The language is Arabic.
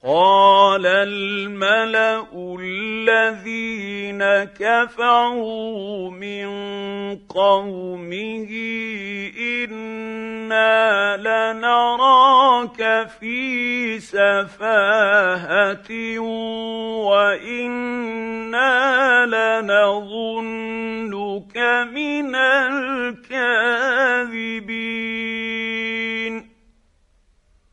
قال الملأ الذين كفروا من قومه إنا لنراك في سفاهة وإنا لنظنك من الكاذبين.